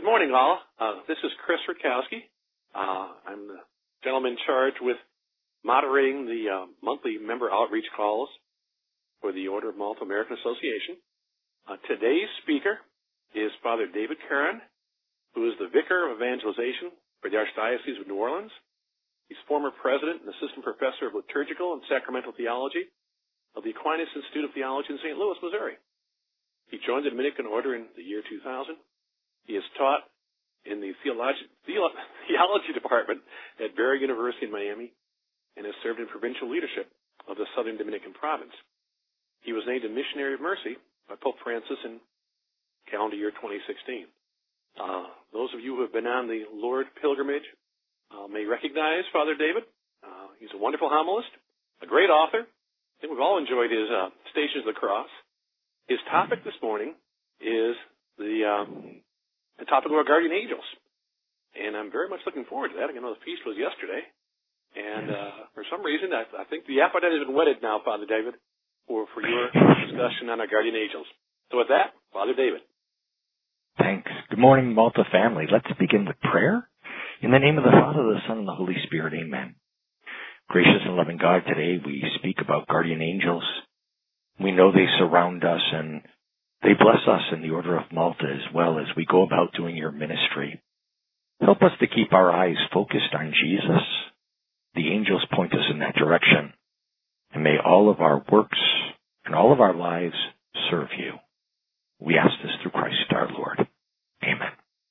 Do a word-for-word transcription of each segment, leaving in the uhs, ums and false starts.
good morning, all. Uh, this is Chris Rutkowski. Uh, I'm the gentleman charged with moderating the uh, monthly member outreach calls for the Order of Malta American Association. Uh, today's speaker is Father David Curran, who is the Vicar of Evangelization for the Archdiocese of New Orleans. He's former president and assistant professor of liturgical and sacramental theology of the Aquinas Institute of Theology in Saint Louis, Missouri. He joined the Dominican Order in the year two thousand. He has taught in the theology, theology department at Barry University in Miami and has served in provincial leadership of the Southern Dominican province. He was named a Missionary of Mercy by Pope Francis in calendar year twenty sixteen. Uh, those of you who have been on the Lord pilgrimage uh, may recognize Father David. Uh, he's a wonderful homilist, a great author. I think we've all enjoyed his uh, Stations of the Cross. His topic this morning is the um, the topic of our guardian angels. And I'm very much looking forward to that. I know the feast was yesterday. And uh, for some reason, I, I think the appetite has been whetted now, Father David, for, for your discussion on our guardian angels. So with that, Father David. Thanks. Good morning, Malta family. Let's begin with prayer. In the name of the Father, the Son, and the Holy Spirit, amen. Gracious and loving God, today we speak about guardian angels. We know they surround us and they bless us in the Order of Malta as well as we go about doing your ministry. Help us to keep our eyes focused on Jesus. The angels point us in that direction. And may all of our works and all of our lives serve you. We ask this through Christ our Lord. Amen.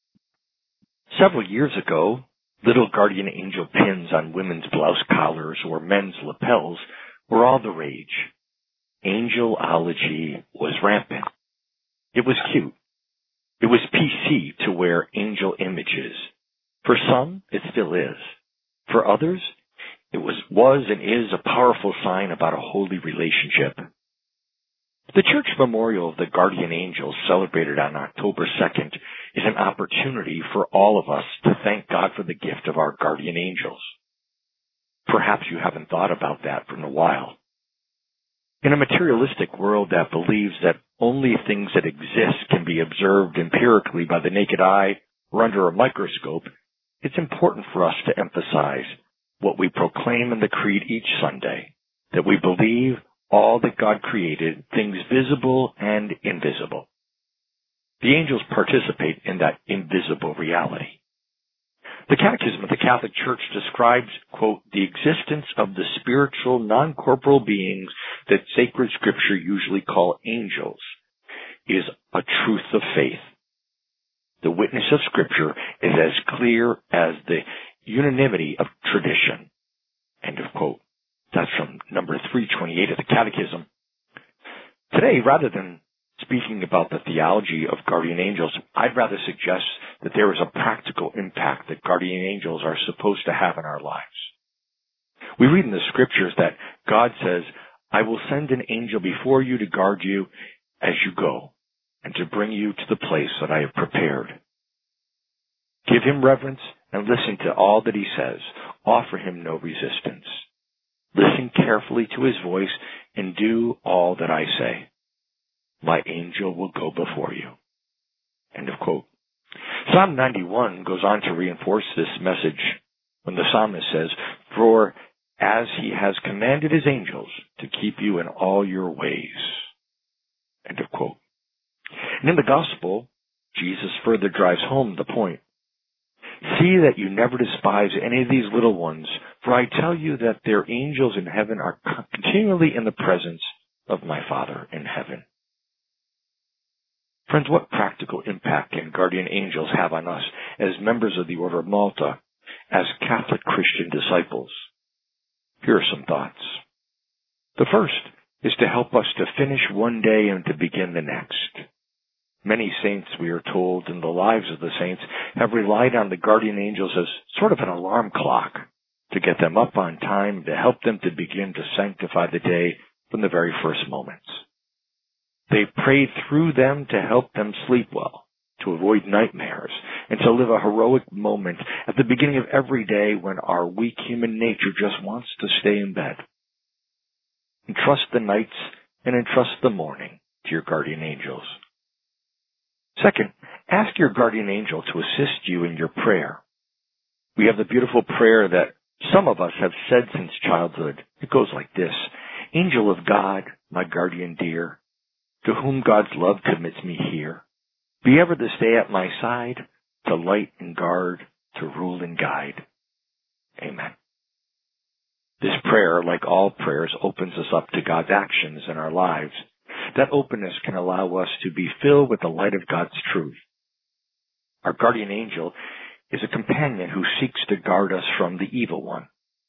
Several years ago, little guardian angel pins on women's blouse collars or men's lapels were all the rage. Angelology was rampant. It was cute. It was P C to wear angel images. For some, it still is. For others, it was, was and is a powerful sign about a holy relationship. The Church Memorial of the Guardian Angels, celebrated on October second, is an opportunity for all of us to thank God for the gift of our guardian angels. Perhaps you haven't thought about that for a while. In a materialistic world that believes that only things that exist can be observed empirically by the naked eye or under a microscope, it's important for us to emphasize what we proclaim in the Creed each Sunday, that we believe all that God created, things visible and invisible. The angels participate in that invisible reality. The Catechism of the Catholic Church describes, quote, the existence of the spiritual, non-corporal beings that sacred scripture usually call angels is a truth of faith. The witness of scripture is as clear as the unanimity of tradition. End of quote. That's from number three twenty-eight of the Catechism. Today, rather than speaking about the theology of guardian angels, I'd rather suggest that there is a practical impact that guardian angels are supposed to have in our lives. We read in the scriptures that God says, I will send an angel before you to guard you as you go and to bring you to the place that I have prepared. Give him reverence and listen to all that he says. Offer him no resistance. Listen carefully to his voice and do all that I say. My angel will go before you. End of quote. Psalm ninety-one goes on to reinforce this message when the psalmist says, For as he has commanded his angels to keep you in all your ways. End of quote. And in the gospel, Jesus further drives home the point. See that you never despise any of these little ones, for I tell you that their angels in heaven are continually in the presence of my Father in heaven. Friends, what practical impact can guardian angels have on us as members of the Order of Malta, as Catholic Christian disciples? Here are some thoughts. The first is to help us to finish one day and to begin the next. Many saints, we are told, in the lives of the saints, have relied on the guardian angels as sort of an alarm clock to get them up on time, to help them to begin to sanctify the day from the very first moments. They prayed through them to help them sleep well, to avoid nightmares, and to live a heroic moment at the beginning of every day when our weak human nature just wants to stay in bed. Entrust the nights and entrust the morning to your guardian angels. Second, ask your guardian angel to assist you in your prayer. We have the beautiful prayer that some of us have said since childhood. It goes like this: Angel of God, my guardian dear, to whom God's love commits me here, be ever this day at my side, to light and guard, to rule and guide. Amen. This prayer, like all prayers, opens us up to God's actions in our lives. That openness can allow us to be filled with the light of God's truth. Our guardian angel is a companion who seeks to guard us from the evil one.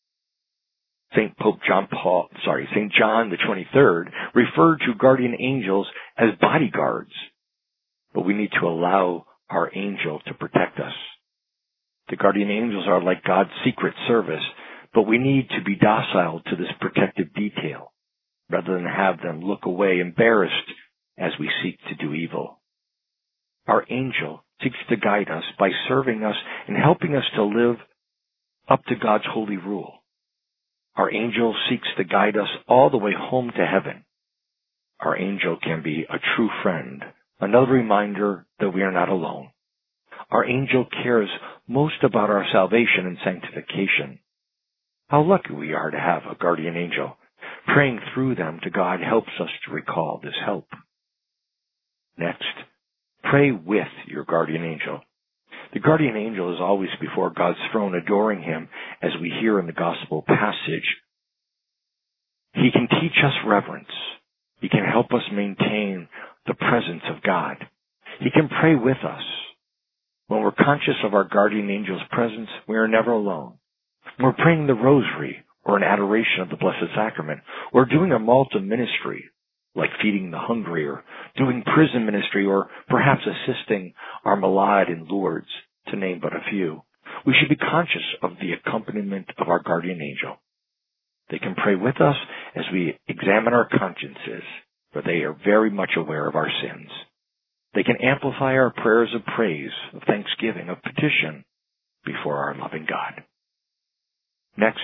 Saint Pope John Paul, sorry, Saint John the twenty-third referred to guardian angels as bodyguards, but we need to allow our angel to protect us. The guardian angels are like God's secret service, but we need to be docile to this protective detail, rather than have them look away embarrassed as we seek to do evil. Our angel seeks to guide us by serving us and helping us to live up to God's holy rule. Our angel seeks to guide us all the way home to heaven. Our angel can be a true friend, another reminder that we are not alone. Our angel cares most about our salvation and sanctification. How lucky we are to have a guardian angel. Praying through them to God helps us to recall this help. Next, pray with your guardian angel. The guardian angel is always before God's throne adoring him, as we hear in the gospel passage. He can teach us reverence. He can help us maintain the presence of God. He can pray with us. When we're conscious of our guardian angel's presence, we are never alone. When we're praying the rosary, or an adoration of the Blessed Sacrament, or doing a Malta ministry, like feeding the hungry, or doing prison ministry, or perhaps assisting our Malad in Lourdes, to name but a few, we should be conscious of the accompaniment of our guardian angel. They can pray with us as we examine our consciences, for they are very much aware of our sins. They can amplify our prayers of praise, of thanksgiving, of petition before our loving God. Next,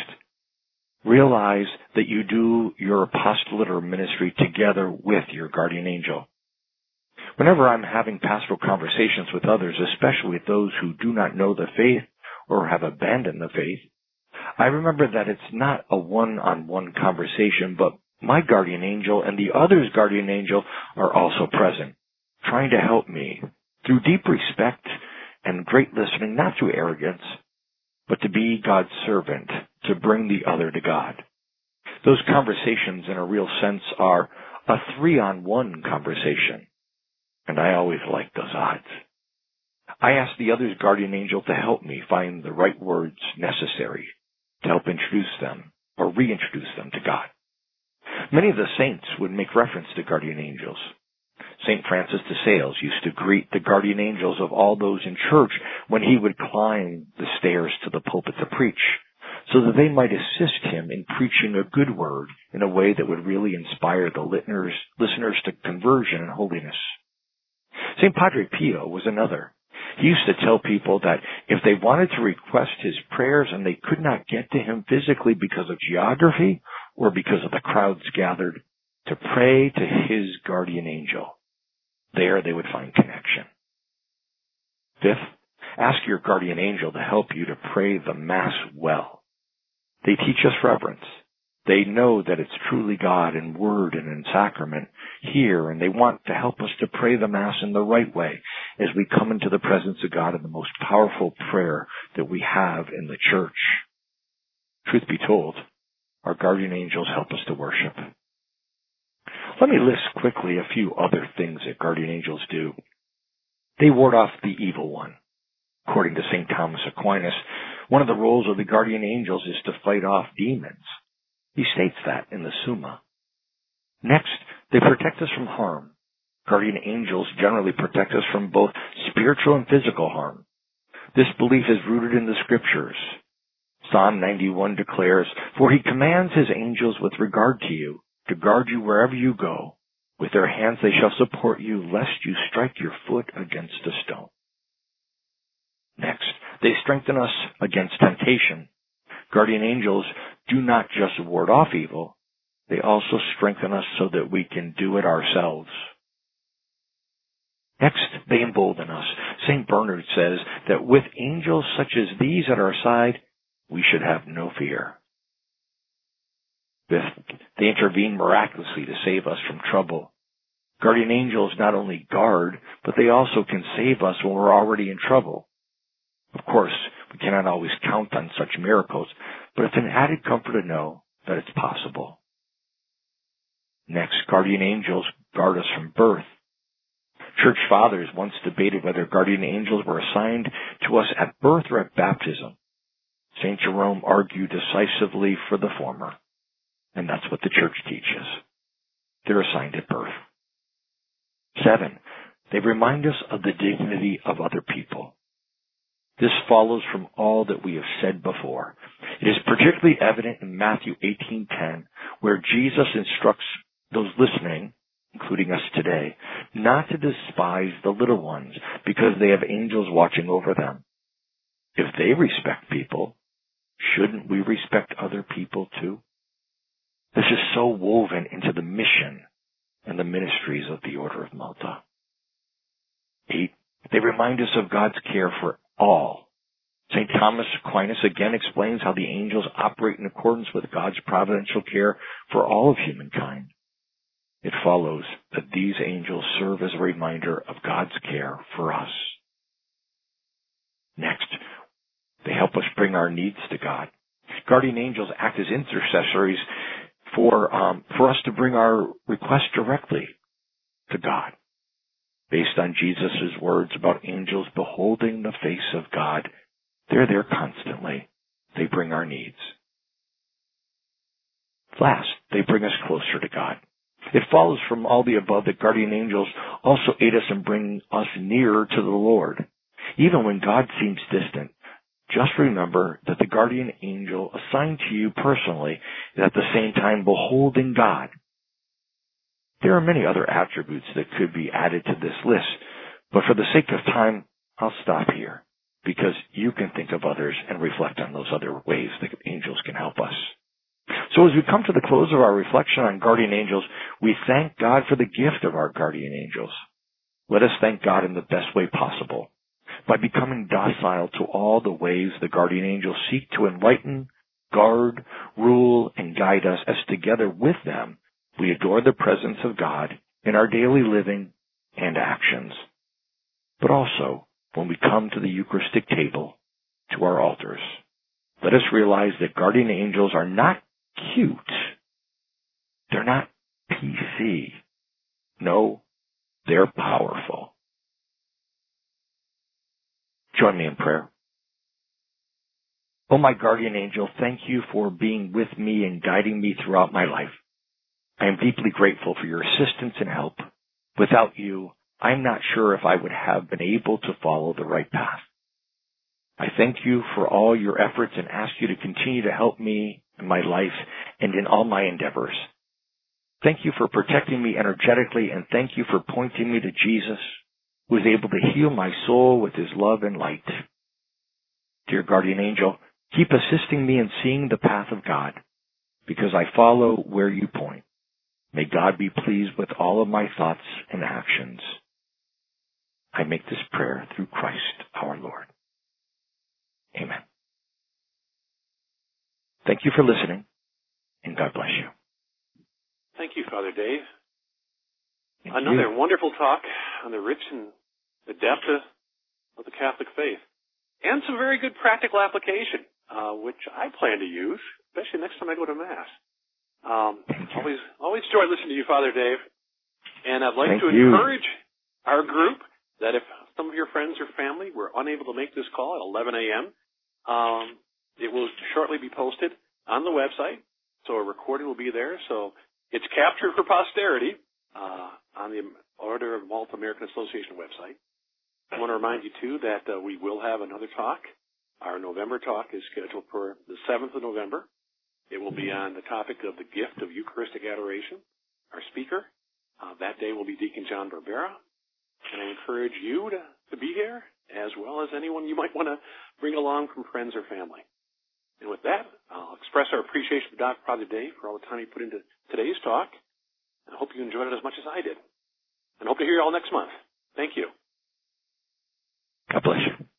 realize that you do your apostolate or ministry together with your guardian angel. Whenever I'm having pastoral conversations with others, especially with those who do not know the faith or have abandoned the faith, I remember that it's not a one-on-one conversation, but my guardian angel and the other's guardian angel are also present, trying to help me through deep respect and great listening, not through arrogance, but to be God's servant, to bring the other to God. Those conversations, in a real sense, are a three-on-one conversation, and I always like those odds. I ask the other's guardian angel to help me find the right words necessary to help introduce them or reintroduce them to God. Many of the saints would make reference to guardian angels. Saint Francis de Sales used to greet the guardian angels of all those in church when he would climb the stairs to the pulpit to preach, so that they might assist him in preaching a good word in a way that would really inspire the listeners, listeners to conversion and holiness. Saint Padre Pio was another. He used to tell people that if they wanted to request his prayers and they could not get to him physically because of geography or because of the crowds gathered, to pray to his guardian angel. There they would find connection. Fifth, ask your guardian angel to help you to pray the Mass well. They teach us reverence. They know that it's truly God in word and in sacrament here, and they want to help us to pray the Mass in the right way as we come into the presence of God in the most powerful prayer that we have in the Church. Truth be told, our guardian angels help us to worship. Let me list quickly a few other things that guardian angels do. They ward off the evil one. According to Saint Thomas Aquinas, one of the roles of the guardian angels is to fight off demons. He states that in the Summa. Next, they protect us from harm. Guardian angels generally protect us from both spiritual and physical harm. This belief is rooted in the Scriptures. Psalm ninety-one declares, "For he commands his angels with regard to you, to guard you wherever you go. With their hands they shall support you, lest you strike your foot against a stone." Next, they strengthen us against temptation. Guardian angels do not just ward off evil, they also strengthen us so that we can do it ourselves. Next, they embolden us. Saint Bernard says that with angels such as these at our side, we should have no fear. Fifth, they intervene miraculously to save us from trouble. Guardian angels not only guard, but they also can save us when we're already in trouble. Of course, we cannot always count on such miracles, but it's an added comfort to know that it's possible. Next, guardian angels guard us from birth. Church fathers once debated whether guardian angels were assigned to us at birth or at baptism. Saint Jerome argued decisively for the former, and that's what the Church teaches. They're assigned at birth. Seven, they remind us of the dignity of other people. This follows from all that we have said before. It is particularly evident in Matthew eighteen ten, where Jesus instructs those listening, including us today, not to despise the little ones because they have angels watching over them. If they respect people, shouldn't we respect other people too? This is so woven into the mission and the ministries of the Order of Malta. Eight, they remind us of God's care for all. Saint Thomas Aquinas again explains how the angels operate in accordance with God's providential care for all of humankind. It follows that these angels serve as a reminder of God's care for us. Next, they help us bring our needs to God. Guardian angels act as intercessories for um, for us to bring our requests directly to God. Based on Jesus' words about angels beholding the face of God, they're there constantly. They bring our needs. Last, they bring us closer to God. It follows from all the above that guardian angels also aid us in bringing us nearer to the Lord. Even when God seems distant, just remember that the guardian angel assigned to you personally is at the same time beholding God. There are many other attributes that could be added to this list, but for the sake of time, I'll stop here because you can think of others and reflect on those other ways that angels can help us. So as we come to the close of our reflection on guardian angels, we thank God for the gift of our guardian angels. Let us thank God in the best way possible, by becoming docile to all the ways the guardian angels seek to enlighten, guard, rule, and guide us, as together with them we adore the presence of God in our daily living and actions. But also, when we come to the Eucharistic table, to our altars, let us realize that guardian angels are not cute. They're not P C. No, they're powerful. Join me in prayer. Oh, my guardian angel, thank you for being with me and guiding me throughout my life. I am deeply grateful for your assistance and help. Without you, I'm not sure if I would have been able to follow the right path. I thank you for all your efforts and ask you to continue to help me in my life and in all my endeavors. Thank you for protecting me energetically, and thank you for pointing me to Jesus, who is able to heal my soul with his love and light. Dear guardian angel, keep assisting me in seeing the path of God, because I follow where you point. May God be pleased with all of my thoughts and actions. I make this prayer through Christ our Lord. Amen. Thank you for listening, and God bless you. Thank you, Father Dave. Thank Another you. wonderful talk on the rich and the depth of the Catholic faith, and some very good practical application, uh, which I plan to use, especially next time I go to Mass. Um, always, always joy listening to you, Father Dave. And I'd like Thank to you. encourage our group that if some of your friends or family were unable to make this call at eleven a.m., um, it will shortly be posted on the website, so a recording will be there. So it's captured for posterity uh, on the Order of Malta American Association website. I want to remind you, too, that uh, we will have another talk. Our November talk is scheduled for the seventh of November. It will be on the topic of the gift of Eucharistic adoration. Our speaker uh, that day will be Deacon John Barbera. And I encourage you to, to be here, as well as anyone you might want to bring along from friends or family. And with that, I'll express our appreciation to Doctor Father Dave for all the time he put into today's talk. I hope you enjoyed it as much as I did. And hope to hear you all next month. Thank you. God bless you.